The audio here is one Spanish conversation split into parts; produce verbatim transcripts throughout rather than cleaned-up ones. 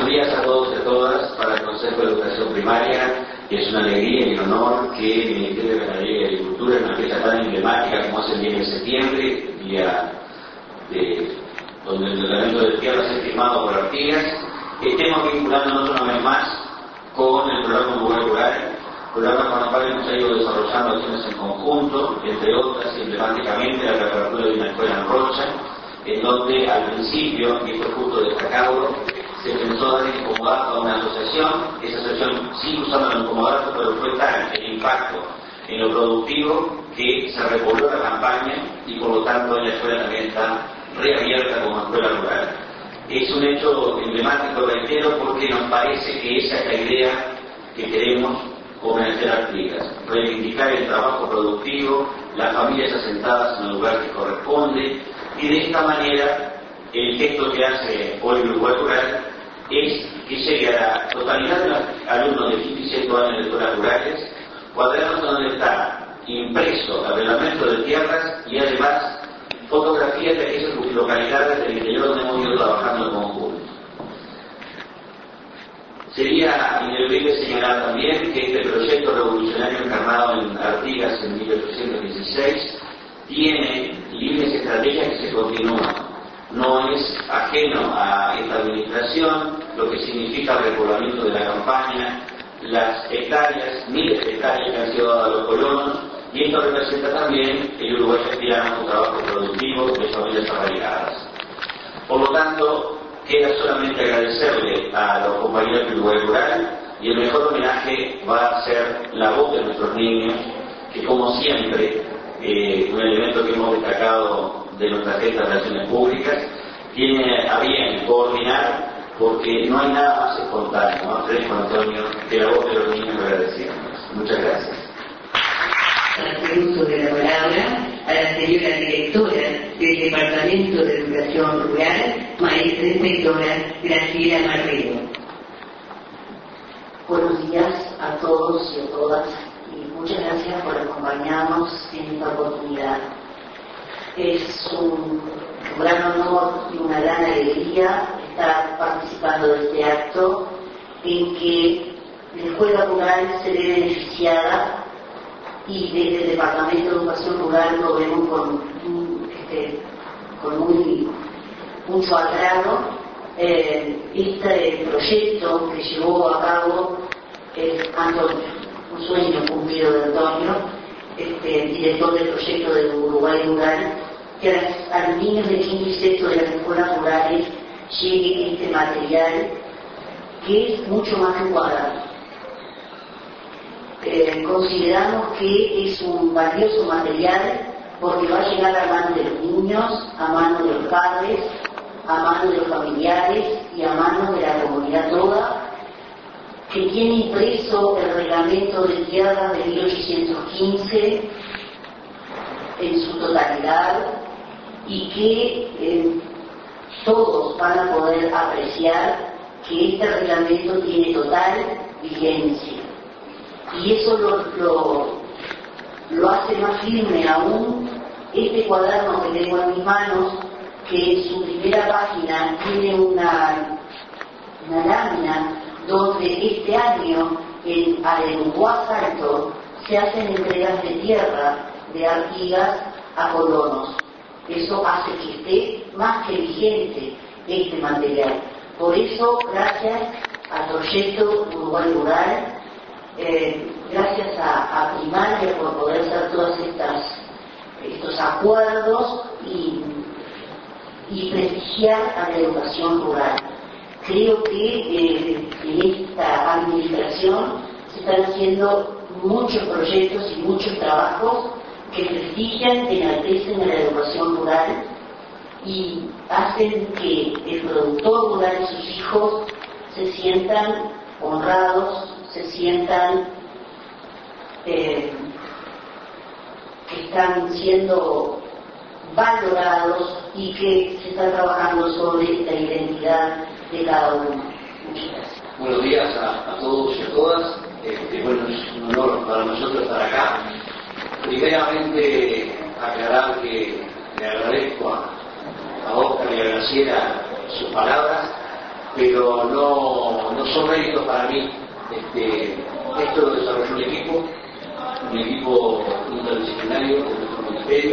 días a todos y a todas para el Consejo de Educación Primaria, y es una alegría y un honor que el Ministerio de Ganadería y Agricultura, en una fecha tan emblemática como es el diez de septiembre, día de, donde el reglamento de tierras es firmado por Artigas, estemos vinculándonos una vez más con el programa Uruguay Rural, programa con el cual hemos ido desarrollando acciones en conjunto, entre otras, emblemáticamente la reapertura de una escuela en Rocha, en donde al principio, y fue justo destacado, se pensó dar el comodato a una asociación. Esa asociación sigue usando el comodato, pero fue tal el impacto en lo productivo que se repobló la campaña y por lo tanto la escuela también está reabierta como escuela rural. Es un hecho emblemático, reitero, porque nos parece que esa es la idea que queremos convencer a Artigas, reivindicar el trabajo productivo, las familias asentadas en el lugar que corresponde, y de esta manera el gesto que hace hoy el Uruguay Rural es que llegue a la totalidad de los alumnos de quinto y sexto años de escuelas rurales, cuadernos donde está impreso el reglamento de tierras y además fotografías de aquellas localidades del interior donde hemos ido trabajando en conjunto. Sería ineludible señalar también que este proyecto revolucionario encarnado en Artigas en mil ochocientos dieciséis tiene líneas estratégicas que se continúan. No es ajeno a esta administración lo que significa el repoblamiento de la campaña, las hectáreas, miles de hectáreas que han sido dadas a los colonos, y esto representa también que el Uruguay aspira a un trabajo productivo de familias arraigadas. Por lo tanto, queda solamente agradecerle a los compañeros del Uruguay Rural, y el mejor homenaje va a ser la voz de nuestros niños, que como siempre, eh, un elemento que hemos destacado de nuestra Agencia de Relaciones Públicas, tiene a bien coordinar, porque no hay nada más espontáneo, más fresco, Antonio, que la voz de los niños agradeciéndonos. Muchas gracias. Para hacer uso de la palabra a la señora directora del Departamento de Educación Rural, maestra inspectora Graciela Marrero. Buenos días a todos y a todas, y muchas gracias por acompañarnos en esta oportunidad. Es un gran honor y una gran alegría estar participando de este acto en que la escuela rural se ve beneficiada, y desde el Departamento de Educación Rural lo vemos con, este, con muy, mucho agrado. Eh, este proyecto que llevó a cabo es Antonio, un sueño cumplido de Antonio, este, director del proyecto de Uruguay Rural, que a, las, a los niños de quinto y sexto de las escuelas rurales llegue este material que es mucho más que un cuaderno. Eh, consideramos que es un valioso material porque va a llegar a manos de los niños, a manos de los padres, a manos de los familiares y a manos de la comunidad toda, que tiene impreso el reglamento de tierras de mil ochocientos quince en su totalidad, y que eh, todos van a poder apreciar que este reglamento tiene total vigencia. Y eso lo, lo, lo hace más firme aún este cuaderno que tengo en mis manos, que en su primera página tiene una, una lámina donde este año en Arenuguá Salto se hacen entregas de tierra de Artigas a colonos. Eso hace que esté más que vigente este material. Por eso, gracias al proyecto Uruguay Rural, Eh, gracias a, a Primaria por poder hacer todos estos acuerdos y, y prestigiar a la educación rural. Creo que eh, en esta administración se están haciendo muchos proyectos y muchos trabajos que prestigian, enaltecen a la educación rural y hacen que el productor rural y sus hijos se sientan honrados, se sientan eh, que están siendo valorados y que se está trabajando sobre la identidad de cada uno. Muchas gracias. Buenos días a, a todos y a todas. Este, bueno, es un honor para nosotros estar acá. Primeramente, aclarar que le agradezco a, a Oscar y a Graciela sus palabras, pero no, no son méritos para mí. Este, esto lo desarrolló un equipo, un equipo interdisciplinario de nuestro ministerio,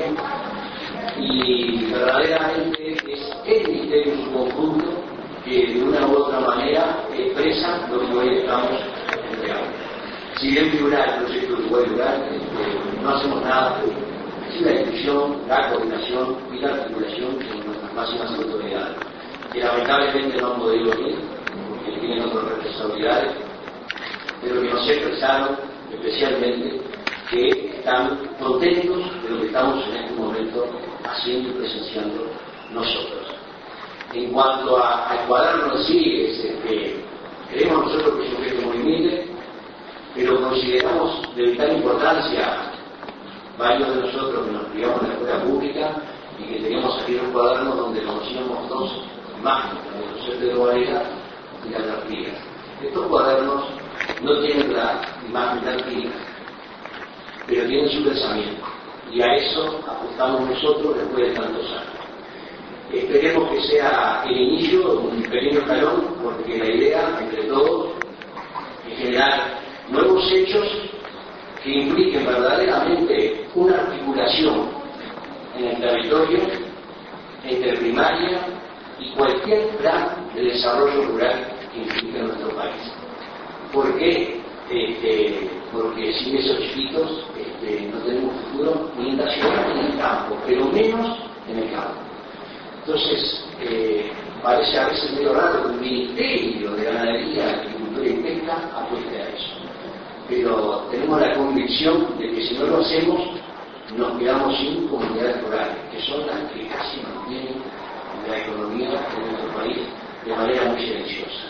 y verdaderamente es el ministerio en su conjunto que de una u otra manera expresa lo que hoy estamos entregando. Si bien figura el proyecto Uruguay Rural, este, no hacemos nada, es la discusión, la coordinación y la articulación con nuestras máximas autoridades, que lamentablemente no han podido ir, porque tienen otras responsabilidades, pero que nos expresaron especialmente que están contentos de lo que estamos en este momento haciendo y presenciando nosotros. En cuanto a, al cuaderno en sí, es, este, creemos nosotros que es un gesto muy humilde, pero consideramos de vital importancia, varios de nosotros que nos criamos en la escuela pública y que teníamos aquí un cuaderno donde conocíamos dos imágenes, la de José Pedro Varela y la de Artigas. Estos cuadernos no tienen la imagen de Artigas, pero tienen su pensamiento, y a eso apostamos nosotros después de tantos años. Esperemos que sea el inicio de un pequeño escalón, porque la idea, entre todos, es generar nuevos hechos que impliquen verdaderamente una articulación en el territorio entre primaria y cualquier plan de desarrollo rural que implique en nuestro país. ¿Por qué? Este, porque sin esos chiquitos este, no tenemos futuro ni en la ciudad ni en el campo, pero menos en el campo. Entonces, eh, parece a veces medio raro que un ministerio de ganadería, agricultura y pesca apueste a eso. Pero tenemos la convicción de que si no lo hacemos, nos quedamos sin comunidades rurales, que son las que casi mantienen la economía de nuestro país de manera muy silenciosa.